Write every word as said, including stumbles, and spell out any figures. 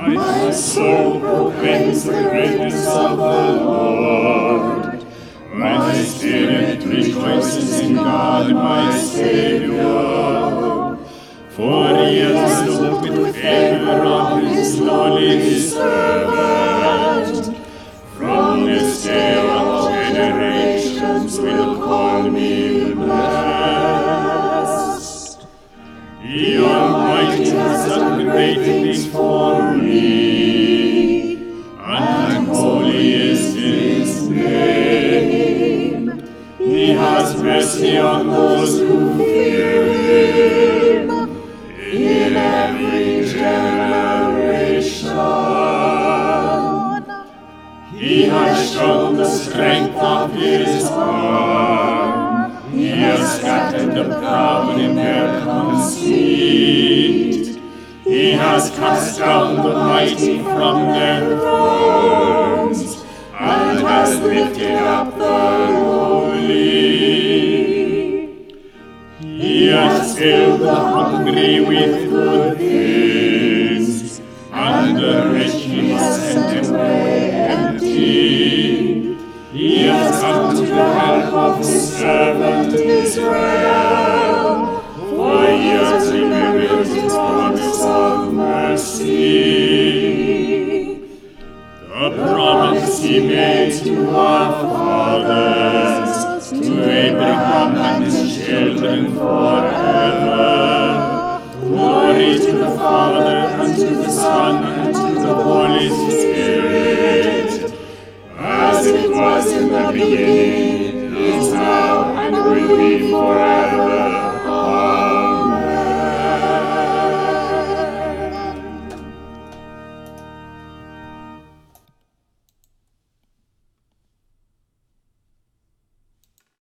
My soul proclaims the greatness of the Lord. My spirit rejoices in God my Savior. For he has looked with favor on his lowly servant. From this day all generations will call me blessed. The Almighty has done great things for me, and holy is his name. He has mercy on those who fear him in every generation. He has shown the strength of his arm. He has scattered the proud in their conceit. He has cast down the mighty from their thrones, and has lifted up the lowly. He has filled the hungry with good things, and the rich he has sent away empty. He has come to the help of his servant Israel, for he has remembered his promise of mercy. The promise he made to our fathers, to Abraham and his children forever. Glory to the Father, and to the Son, and to the Holy Spirit, as it was in the beginning, is now, and will be forever.